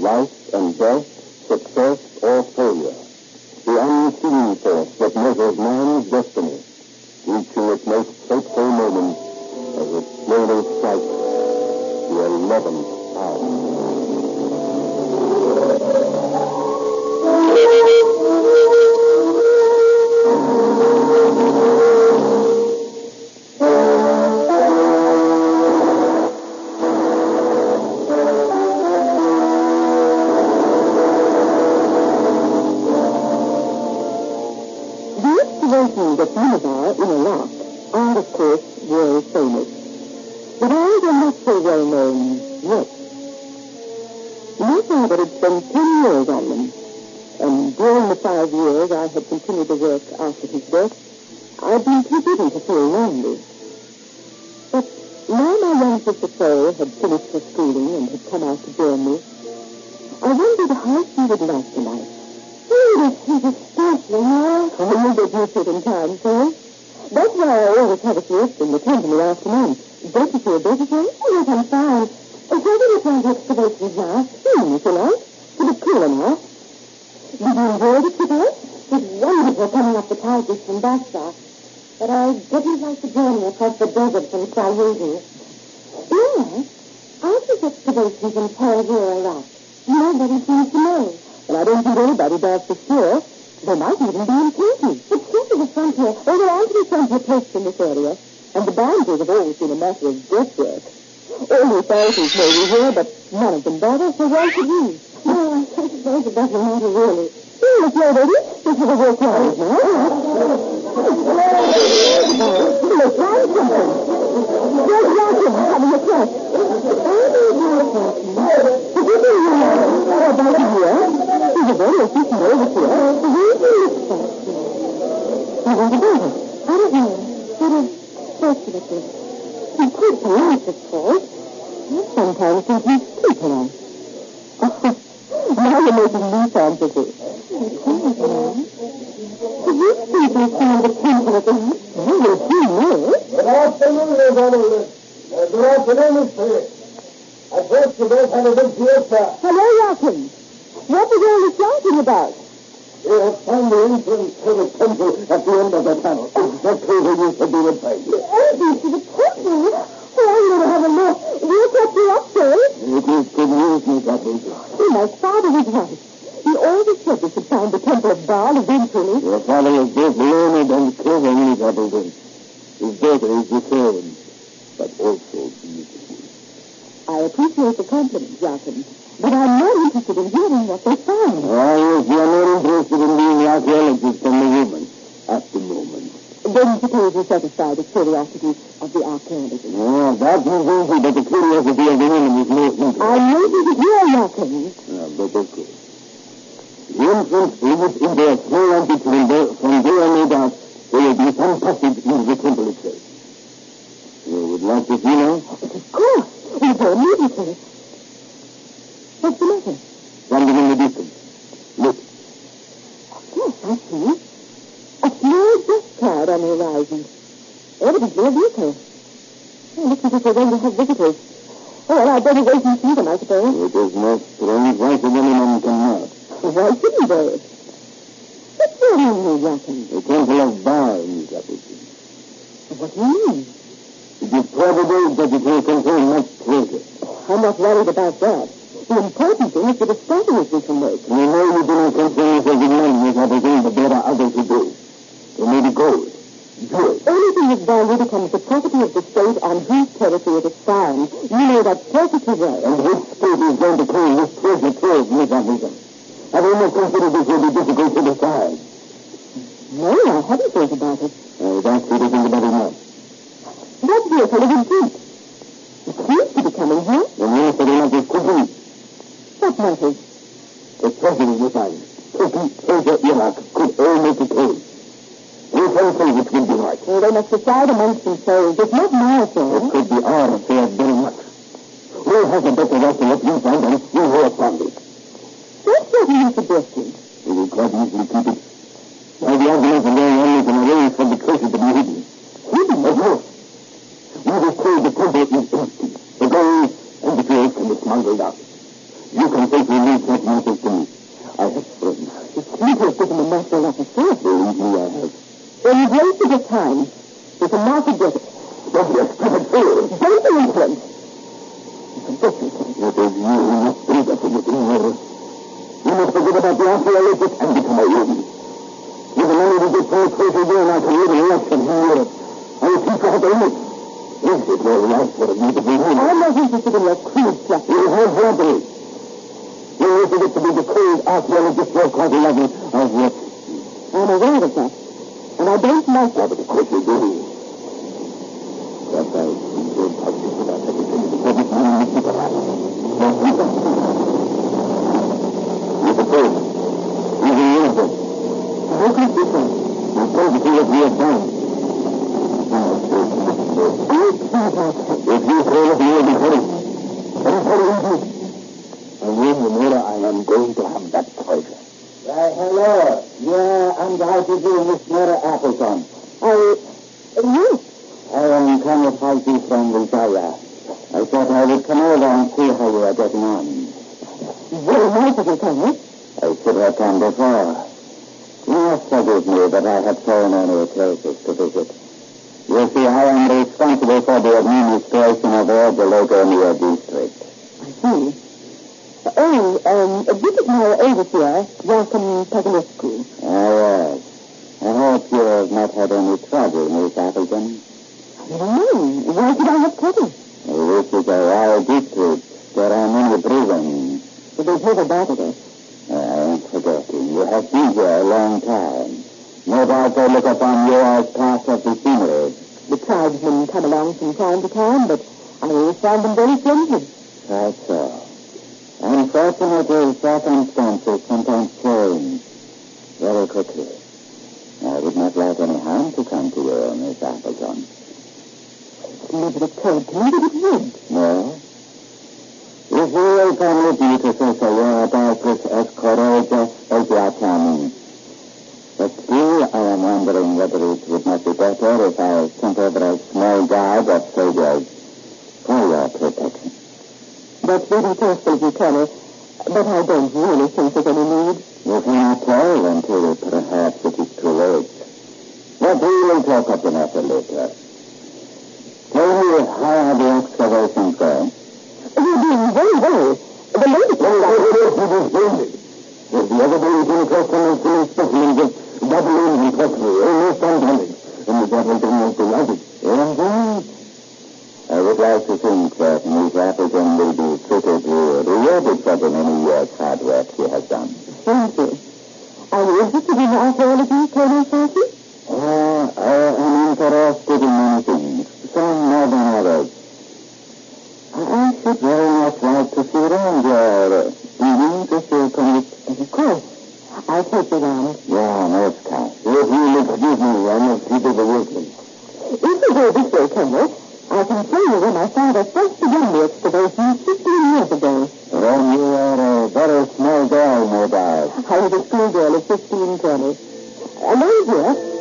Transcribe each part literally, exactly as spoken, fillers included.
life and death, success or failure. The unseen force that measures man's destiny, reaching its most fateful moment as it slowly strikes the eleventh hour. The Panama in Iraq are, of course, world famous. But ours are not so well known yet. My father had spent ten years on them, and during the five years I had continued to work after his death, I'd been too busy to feel lonely. But now my young sister Chloe had finished her schooling and had come out to join me, I wondered how she would like the life. Oh, this is especially now. Oh, you get used to it in time, Chloe. That's why I always have a siesta in the tent in the afternoon. Don't you feel better, Chloe? Oh, yes, I'm fine. And so we're trying to excavations now. Hmm, if you like. To be cooler now. Did you enjoy the trip out? It's wonderful coming up the Tigris from Basra. But I didn't like the journey across the desert from Sayuti. Yes, after excavations in Paravir, Iraq, nobody seems to know. Well, I don't think anybody does for sure. There might even be in Turkey. It's simply the frontier. Oh, there aren't any frontier posts in this area. And the boundaries have always been a matter of guesswork. All the authorities may be here, but none of them bother, so why should we? Oh, I suppose it doesn't matter, really. Oh, look here, baby. This is a work line now. Look, try something. There's Watson having a test. Did you do you know about here? He's a very efficient overseer. Where do you look for? I want to do it. I don't know. Sort of speculative. He could be honest, of course. I sometimes think he's too polite. Now you're making me fantasy. Did you see this kind of temple at the house? Oh, well, he knows. Good afternoon, Miss Oliver. Good afternoon, Mister I thought you both had a good fiesta. Hello, Watkins. What was all the shouting about? We have found the entrance to the temple at the end of the tunnel. Exactly where you said you would find it. The entrance to the temple? Oh, I'm going to have a look. We'll catch you up, sir. It is good news, Miss Appleton. Oh, my father was right. He always said we should find the temple of Baal eventually. Your father is both learned and clever, Miss Appleton. His daughter is the same, but also beautiful. I appreciate the compliment, Joachim, but I'm not interested in hearing what they found. Oh, yes, you are not interested in being archaeologists from the woman at the moment. Then suppose you satisfy the curiosity of the archaeologists. Oh, that is easy, but the curiosity of the woman is more interesting. I know you to hear, Joachim. Ah, but okay. The entrance leads into a small antechamber. From there, no doubt, there will be some passage into the temple itself. You would like to see now? Of course. We'll go immediately. What's the matter? Something in the distance. Look. Yes, I see. A small dust cloud on the horizon. Evidently a vehicle. Oh, looks as if we're going to have visitors. Oh, well, I'd better wait and see them, I suppose. It is most strange. Why should anyone come out? Why shouldn't they? What's your name, Joachim? The temple of Baal, Miss Appleton. What do you mean? It is probable that it will contain much treasure. I'm not worried about that. The important thing is the discoveries we can make. We know you do not concern yourself with money, Miss Appleton, but there are others who do. There may be gold, jewels. Anything of value becomes the property of the state on whose territory it is found. You know that perfectly well. And which state is going to claim this treasure trove, Miss Appleton? I've almost considered this will be difficult to decide. No, I haven't thought about it. I don't see to think about it now. That vehicle is in deep. It seems to be coming here. The minister will not just quickly. What matters? The treasure is defined. Turkey, Persia, Iraq could all make it whole. We can say which will be right. Well, they must decide amongst themselves. It's not my affair. It could be our affair very much. We'll have a better right to what we find and we will find it. That's what you suggested. We will quite easily keep it. While the arguments are going on, we can arrange for the treasure to be hidden. Hidden? Of course. We will say the temple is empty. The gold and the jewels can be smuggled out. You can think we need that message to me. I have friends. You have given a master like a sword. Believe me, I have. When you've wasted your time, you can now forget it. Don't be a stupid fool. Don't be influenced. You forget yourself. It is you who must bring us in the tomorrow. You must forget about the archaeologist and become a human. With the money we get from the treasure here, and I can live in Russia and Europe. I will teach you how to live. Is it all right for me to be human? I'm not interested in your crude fluff. It is not robbery. You wish it to be the cold archaeologist for quite a level of what? I'm aware of that. And I don't like Yeah, that. but of course you do. Yes, I enjoyed talking about everything. The public money must be perhaps. Not people. You suppose. He's in uniform. How could you say? You told to see what we have done. I can't like that. If you fail it, you will be punished. That is very easy. And when the murder, I am going to have that pleasure. Why, hello. Yeah, I'm glad to do Miss Murder Appleton. I... Yes. I am Colonel Halsey from Viltaya. I thought I would come over and see how you are getting on. Very nice of you, Colonel. I should have come before. You must forgive me that I have so many places to visit. You see, I am responsible for the administration of all the Logomia district. I see. Oh, um, this is my overseer, Joachim Pavlescu. Ah, yes. I hope you have not had any trouble, Miss Appleton. I don't know. Why should I have trouble? This is a wild district. There are many brigands. But they've never bothered us. I am forgetting. You have been here a long time. No doubt they look upon you as part of the scenery. The tribesmen come along from time to time, but I always find them very friendly. That's so. Unfortunately, circumstances sometimes change very quickly. I would not like any harm to come to you, Miss Appleton. It never occurred to me that it would. No? If you will permit me to say so, your about is as courageous as your tongue. But still, I am wondering whether it would not be better if I sent over a small guard of soldiers for your protection. That's very thoughtful of you, Colonel. But I don't really think there's any need. You cannot tell until perhaps it is too late. But we will talk of the matter later. Tell me, how are the excavations going? We're doing very well. The latest one Well, it is, it is splendid. If the other day you came across some excellent specimens of doubling and pottery, almost unbonded, and the Appleton was delighted. Indeed. I would like to think that Miss Appleton will be suitably rewarded for the many years' hard work she has done. Thank you. Are you interested in archaeology, Colonel Farsi? Uh, I am interested in many things, some more than others. I should very much like to see around your evening to see commit. Of course. I'll take you around. Yeah, most kind. If you'll excuse me, I must see to the workmen. If you go this way, Colonel, I can tell you when my father first began the excavation fifteen years ago. Then you are a very small girl, no doubt. I was a schoolgirl of fifteen, Colonel. And I'm here.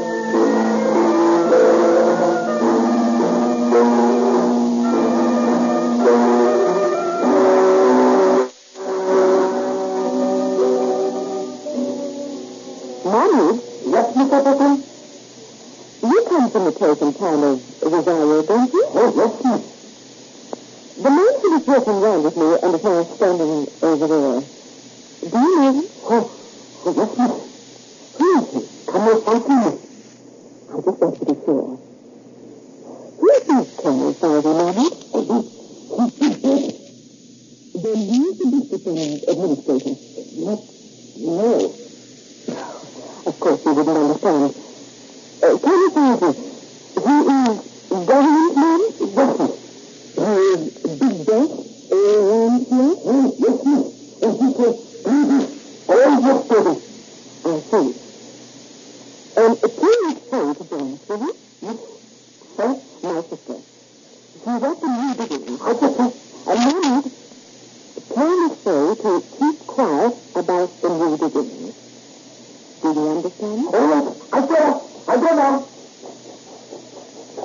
Mommy? Yes, Miss Appleton? You come from the present time of Rosario, don't you? Oh, yes, miss. The man who was walking round with me and is now standing over there. Do you know him? Oh, oh yes, miss. Who is he? Come with me. I just want to be sure. Who is this Colonel Farsi, Mommy? Oh, he, he, he, Then he's the district administrator. What? No. Of course you wouldn't understand. Uh, Colonel Farsi, he is government man? Yes, miss. He is big boss around here? Oh, yes, miss. And he said, all yesterday. I see. And uh, please say to Jones, will you? Yes. First, my sister. She's at the new digging. I just said, And now, tell Miss Fay to keep quiet about the new diggings. Do you understand? all right. I go. I go now.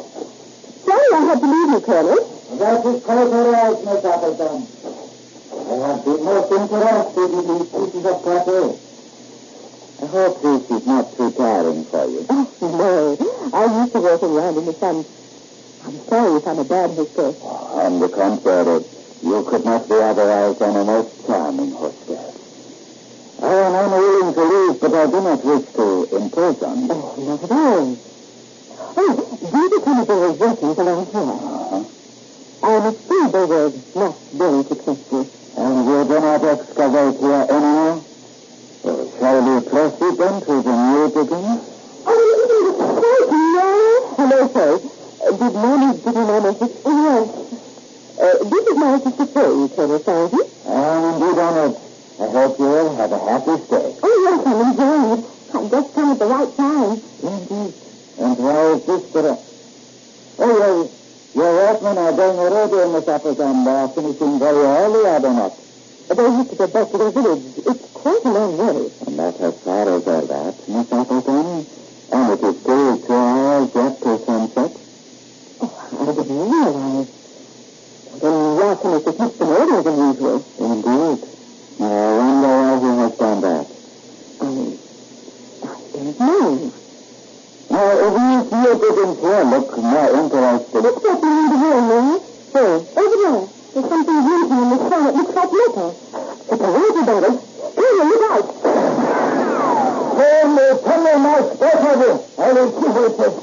Sorry I had to leave you, Colonel. That is quite all right, Miss Appleton. I have been most interested in these pieces of property. I hope this is not too tiring for you. Oh, no. I used to walk around in the sun. I'm sorry if I'm a bad hostess. Oh, on the contrary, you could not be otherwise than a most charming hostess. I am unwilling to leave, but I do not wish to impose on you. Oh, not at all. Oh, these are some of the reservations around here. Uh-huh. I'm afraid they were not very successful. And you do not excavate here anymore? Well, shall we proceed then to the new beginning? Oh, no. Hello, sir. Uh, did Mommy give you my message? Yes. Uh, this is my sister Faye, Colonel Sargent. I am indeed honored. I hope you will have a happy stay. Oh, yes, I'm enjoying it. I'm just come at the right time. Indeed. And why is this for us? Oh, your, your workmen are doing a radio in the shoppers and are finishing very early, are they not? They have to get back to their village. It's quite a long way. And that as far as all that, Miss Appleton? And it is still two hours yet to sunset? Oh, I didn't realize. Then Larkin is to keep them earlier than usual. Indeed. I wonder why he has done that. I, I don't know. Now, if you see a good here, look more interested. What's that behind the wall, Mary? Where? Over there. There's something blinking in the sun. It looks like metal. It's a water bottle. Here, look out. Turn the tunnel mouth, both of you. I will see what it is.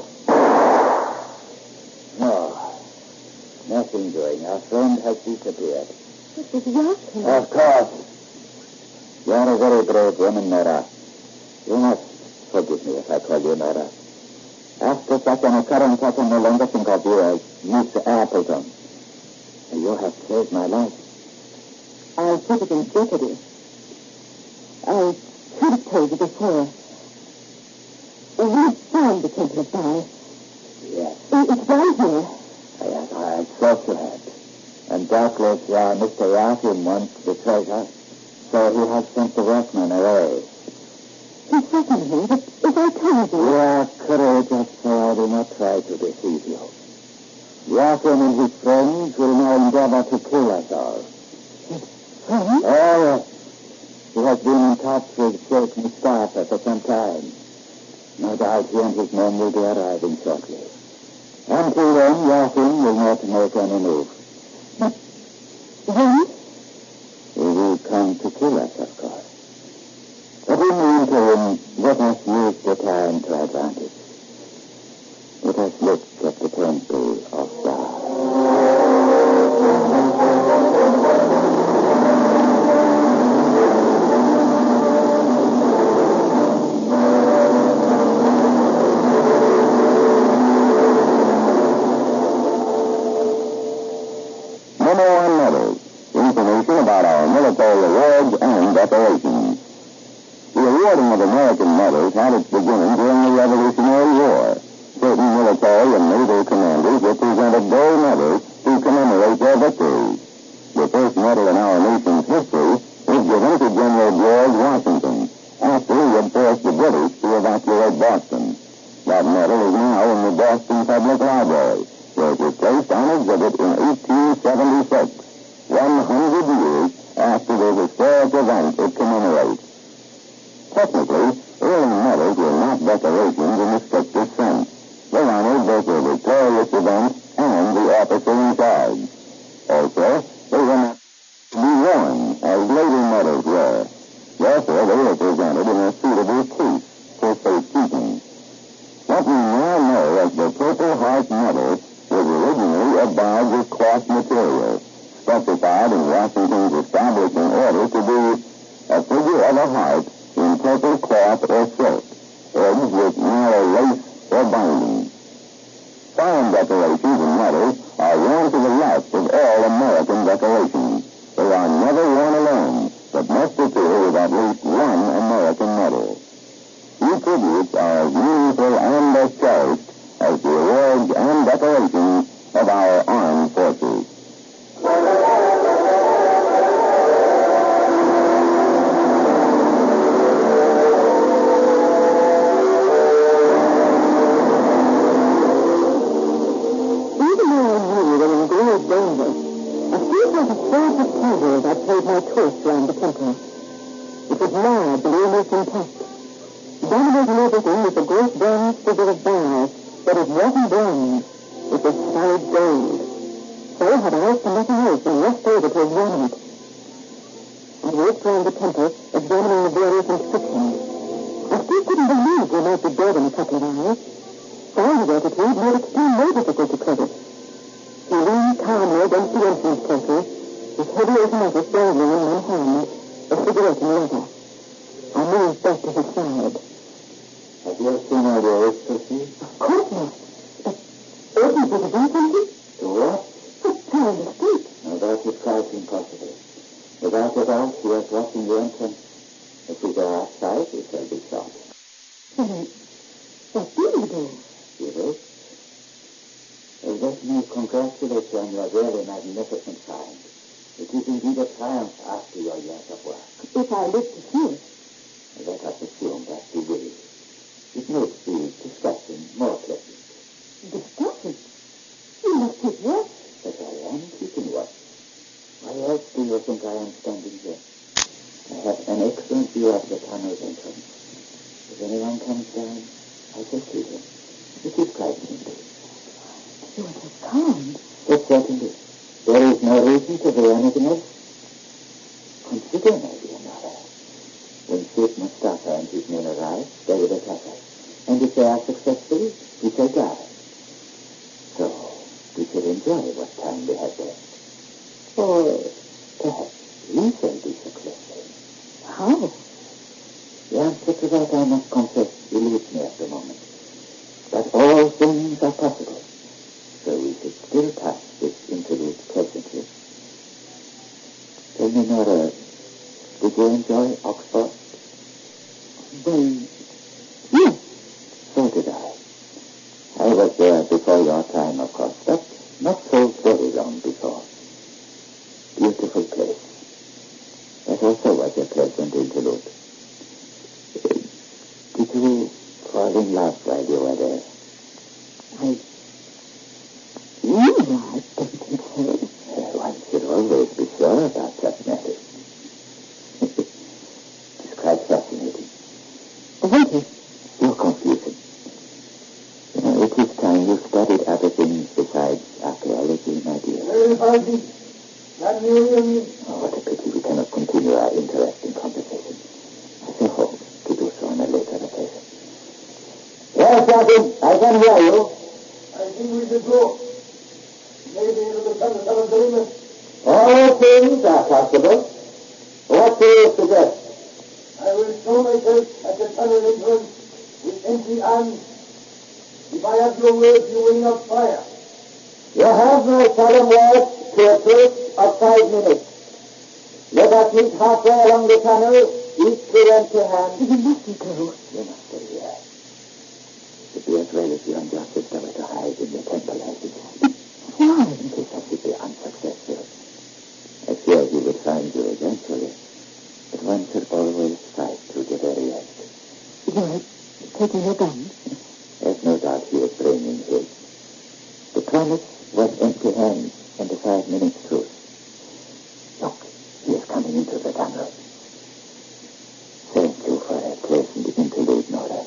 No. Nothing doing. Our friend has disappeared. This is Larkin. Of course. You are a very brave woman, Nora. You must forgive me if I call you Nora. After such an occurrence, I can no longer think of you as Miss Appleton. You have saved my life. I put it in jeopardy. I should have told you before. We found the Temple of Fire. Yes. It's down here. Yes, I thought you had. And doubtless uh, Mister Larkin wants the treasure, so he has sent the workmen away. He threatened me, but if I told you... You are courageous, so I will not try to deceive you. Larkin and his friends will now endeavor to kill us all. Friends? Oh, yes. He has been in touch with Sheikh Mustafa for some time. No doubt he and his men will be arriving shortly. Until then, Larkin will not make any move. But then? He will come to kill us, of course. But in the interim, let us use the time to advantage. Let us look at the Temple of Fire. Number one letters. Information about our military awards and decorations. The awarding of American medals had its beginning during the Revolutionary War. Certain military and naval commanders were presented gold medals to commemorate their victories. The first medal in our nation's history was given to General George Washington after he had forced the British to evacuate Boston. That medal is now in the Boston Public Library, where it was placed on exhibit in eighteen seventy-six, one hundred years after the historic event it commemorates. Technically, early medals were not decorations in the strictest sense. They honored both the victorious event and the officer in charge. Also, they were not to be worn, as later medals were. Therefore, they were presented in a suitable case for safekeeping. What we now know as the Purple Heart Medal was originally a badge of cloth material, specified in Washington's establishing order to be a figure of a heart in purple cloth or silk, edged with narrow lace or binding. Foreign decorations and medals are worn to the left of all American decorations. They are never worn alone, but must appear with at least one American medal. These tributes are as meaningful and as cherished as the awards and decorations of our armed forces. Even though I knew they were in grave danger, a few of the first pleasures I paid my around the temple. It was large and almost intact. Dominating everything was the great bronze figure of Baal, but it wasn't bronze. It was solid gold. So had eyes for nothing else and rushed over to examine it. I walked around the temple, examining the various inscriptions. I still couldn't believe we might be dead in a couple of hours. Sign's attitude made it still more difficult to credit. He leaned calmly against the entrance portal, his heavy automatic dangling in one hand, a cigarette in the other. I moved back to his side. Have you seen all the others, Percy? Of course not. But Eddie, did he do something? Do what? But tell him to speak. No, that is quite impossible. Without a doubt, he was watching the entrance. If we go outside, we shall be shot. Then, what do you do? You do? Well, let me congratulate you on your really magnificent find. It is indeed a triumph after your years of work. If I live to see it. Let us assume that you will. It makes the discussion more pleasant. Discussion? You must keep watch. But I am keeping watch. Why else do you think I am standing here? I have an excellent view of the tunnel's entrance. If anyone comes down, I shall see him. It is quite simple. You are so kind. But certainly, there is no reason to do anything else. Consider, my dear mother. When Sheikh Mustafa and his men arrive, they will attack us. And if they are successful, we shall die. So, we shall enjoy what time we have left. Or perhaps we shall be successful. How? The answer to that, I must confess, eludes me at the moment. But all things are possible. So we should still pass this interlude pleasantly. Tell me, Nora, did you enjoy Oxford? Well, yes. So did I. I was there before your time, of course, but not so very long before. Beautiful place. That also was a pleasant interlude. Did you fall in love while you were there? I realize, don't think so. Uh, one should always be sure about such matters. It's quite fascinating. What is? You're confusing. You know, it is time you studied other things besides archaeology, my dear. Everybody, not nearly. Oh, what a pity we cannot continue our interesting conversation. I shall hope to do so on a later occasion. Yes, Captain, I can hear you. I think we should go. Maybe into the tunnel of the All things are possible. What do you suggest? I will show myself at the tunnel entrance with empty hands. If I have your word, you will not fire. You have my solemn word to a truce of five minutes. Let us meet halfway along the tunnel, each with empty hands. You mustn't go. You must stay here. It would be as well if you and your sister were to hide in the temple as it is. Why? In case I should be unsuccessful. I fear he will find you eventually. But one should always fight to the very end. You're taking your guns? There's no doubt he is bringing his. The promise was empty hands and the five minutes truce. Look, he is coming into the tunnel. Thank you for a pleasant interlude, Nora.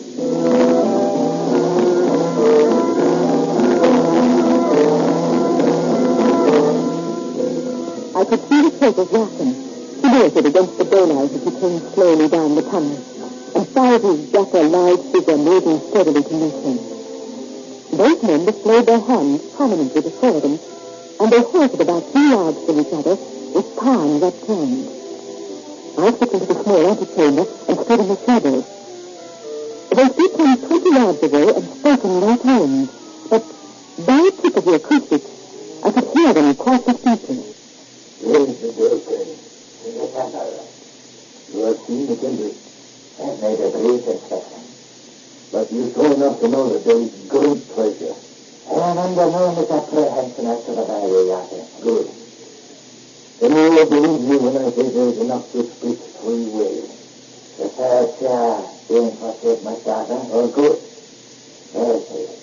I could see the traitors laughing, silhouetted against the daylight as he came slowly down the tunnel, and followed his dapper, lithe figure moving steadily to meet him. Both men displayed their hands prominently before them, and they halted about two yards from each other with palms upturned. I slipped into the small antechamber and stood in the shadows. They stood some twenty yards away and spoke in low tones, but by a trick of the acoustics, I could hear them quite distinctly. Here's the broken in the tunnel. You have seen the kindred. I've made a great impression. But you saw enough to know that there is great pleasure. I am under no misapprehension as to the value you are. Good. Then you will believe me when I say there is enough to split three ways. The third chair being for Sheikh Mustafa. Oh, good. Where is he?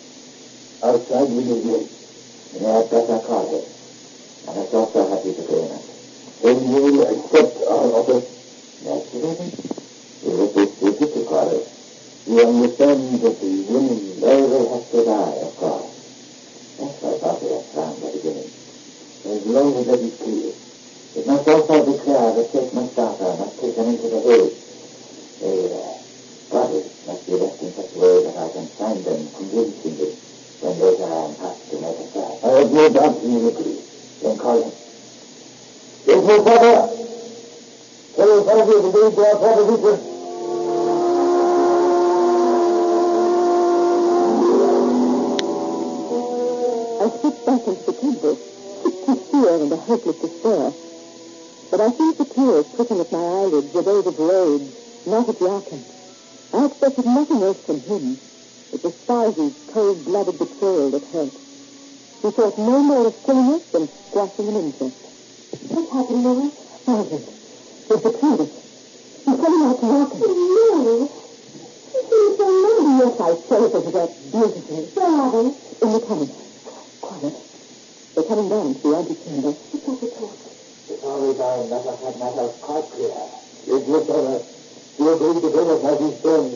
Outside with his gate. You had better call him. I must also have his agreement. Then you will accept our offer? Naturally. You will be suited to quarrel. You understand that the women there will have to die, of course. That's why Bobby has found at the beginning. As long as that is clear, it must also be clear that Kate Mustafa must take them into the hills. The uh, bodies must be left in such a way that I can find them convincingly when later I am asked to make a trial. I have no doubt you will agree. Then call him. Yes, Mustafa! Tell us how you agree to our proposition. I slipped back into the temple, sick with fear and a hopeless despair. But I think the tears pricking at my eyelids were those of rage, not of Yarkin. I expected nothing else from him. It was Spivey's cold-blooded betrayal that hurt. He thought no more of killing us than squashing an insect. What's happened, Laura? Margaret. He's betrayed us. He's coming out to Yarkin. No. He seems so lonely. Yes, I chose it that beautifully. Where are they? In the tunnel. Quiet. They're coming down to the antechamber. What's that they talk? Before we die, let us have matters quite clear. Yes, your brother. You are going to tell us how he's done.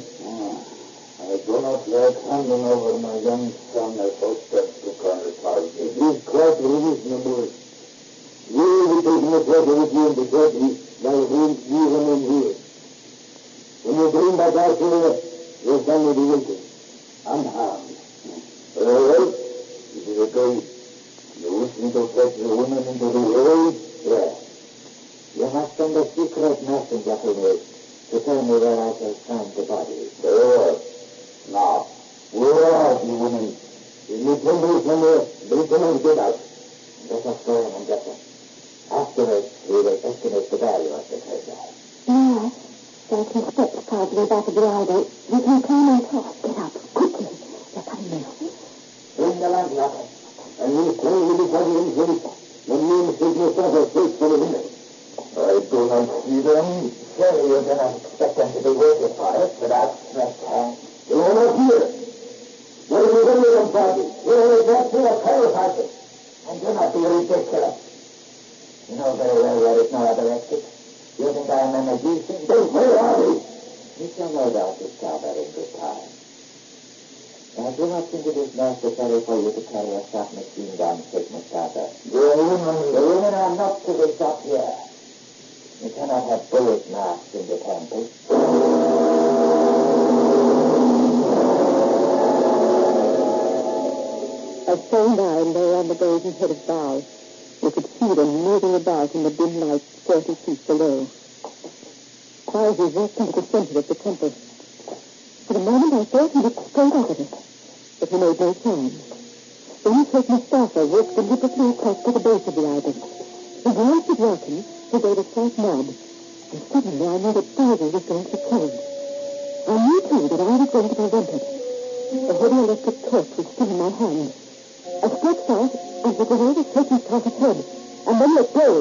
I do not like handing over my young son as hostess to Colonel Park. It is quite reasonable. You will be taking a pleasure with you in the country while we remain here. When you bring back our children, your son will be waiting, unharmed. All right? It is agreed. You wish me to fetch the woman into the world? Yes. You must send a secret messenger to me to tell me where I shall find the body. Sure. Now, where are the women? If you tell me somewhere, bring them and get out. Let us go in and get them. Afterwards, we will estimate the value of the treasure. No. There can steps carved to the back of the idol. We can climb on top. Get up. Quickly. They're coming now. Bring the lamp, Larkin. And we'll call you before the engine. When you and take your father straight for the window. I do not see them. Surely you do not expect them to be waiting for us without stretched hands. They are not here. What are you doing with them, Bobby? You are a doctor of chiropractic. And do not be ridiculous. You know very well there is no other exit. You think I am a magician? Then where are we? You shall no doubt discover in good time. I do not think it is necessary for you to carry a submachine gun, Kate Mustafa. The women, the women are not to be shot here. You cannot have bullet masks in the temple. As Stone Nine lay on the golden head of Baal, we could see them moving about in the dim light forty feet below. Spivey walked into the center of the temple. For the moment, I thought he looked straight out at us, but he made no sign. Then Kate Mustafa walked deliberately across to the base of the idol. He glanced at Yarkin, who gave a slight nod, and suddenly I knew that Spivey was going to be killed. I knew, too, that I was going to be wanted. The heavy electric torch was still in my hand. I stretched out, and the grenade was taken across his head, and then let go.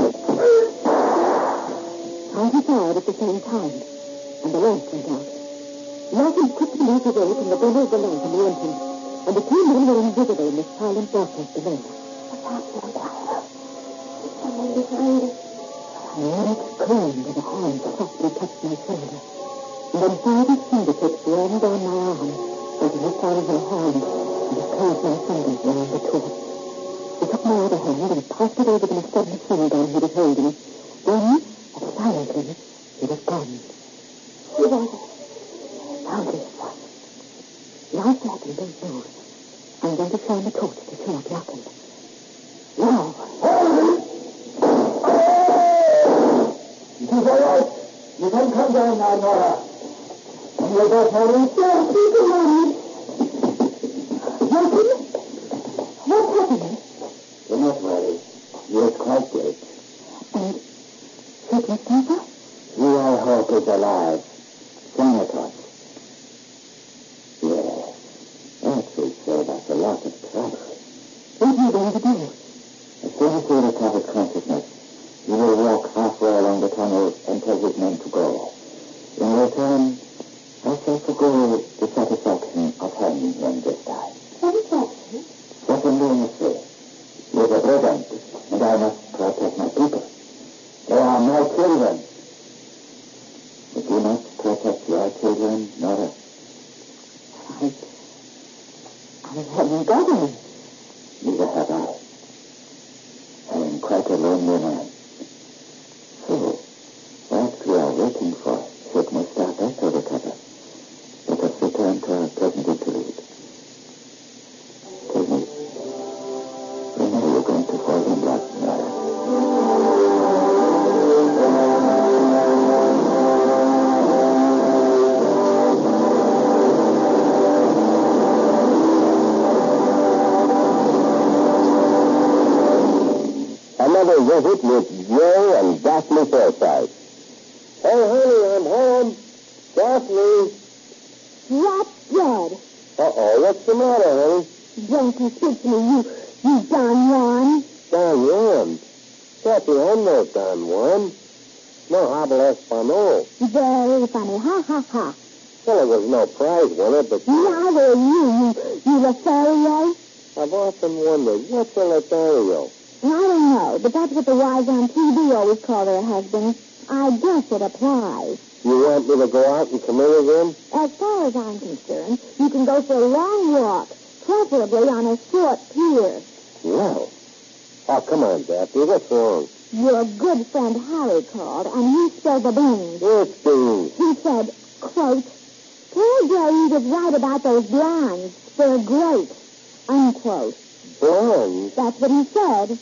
Spivey fired at the same time, and the lamp went out. Larkin quickly moved away from the glimmer of the lamp in the entrance, and the two men were invisible in the silent darkness below. What's happening? Someone behind us. I heard it scream as a hand softly touched my shoulder, and then Spivey's fingertips ran down my arm until he found my hand and he closed my fingers around the torch. He took my other hand and passed it over the submachine gun he was holding. Then, as silently, he was gone. Who was it? Found it. Now, Larkin, don't move. I'm going to shine the torch to show up Larkin. Now. It is all right. You can come down now, Nora. And you're both Maureen? Yes, you can, Maureen. Larkin? What's happening? You're not worried. You're quite great. And Kate Mustafa? He, I hope, is alive. Sanatos. Yes. That will save us a lot of trouble. What are you going to do? As soon as he recovers consciousness, he will walk halfway along the tunnel and tell his men to go. In return, I shall forgo the satisfaction of hanging him this time. Satisfaction? What I'm doing is this. You're a brigand, and I must protect my people. I haven't got any. Neither have I. I am quite a lonely man. So, whilst we are waiting for Sigma Starter to recover, let us return to our present interlude. Tell me, when are you going to fall in love, Nora? Another visit with Joe and Daphne Forsythe. Hey, honey, I'm home. Daphne. What's dead? Uh-oh, what's the matter, honey? Don't you speak to me, you, you Don Juan. Don Juan? Daphne, I'm no Don Juan. No habla español. Very funny. Ha, ha, ha. Well, it was no prize winner, but... Neither are you, you, you Lothario. I've often wondered, what's a Lothario? I don't know, but that's what the wives on T V always call their husbands. I guess it applies. You want me to go out and commit again? As far as I'm concerned, you can go for a long walk, preferably on a short pier. Well. Oh, come on, Daphne. What's wrong? Your good friend Harry called, and he spilled the beans. What's beans? He said, quote, "Poor Jerry was right about those blondes. They're great," unquote. Blondes? That's what he said.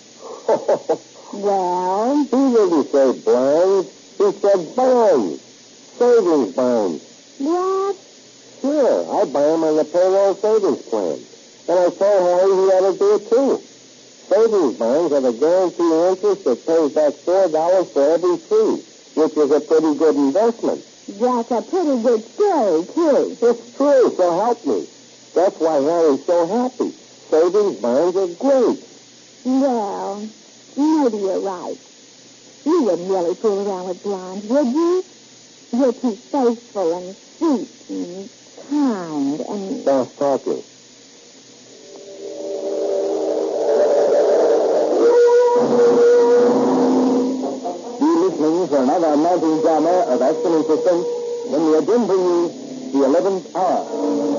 Well? He didn't say blondes. He said bonds. Savings bonds. What? Sure, I buy them on the payroll savings plan. And I told Harry he ought to do it too. Savings bonds are the guaranteed interest that pays back four dollars for every three, which is a pretty good investment. That's a pretty good story, too. It's true, so help me. That's why Harry's so happy. Savings bonds are great. Well, maybe you're right. You wouldn't really fool around with blondes, would you? You're too faithful and sweet and kind and... Stop talking. You're listening for another mounting drama of action and suspense when we again bring you The Eleventh Hour.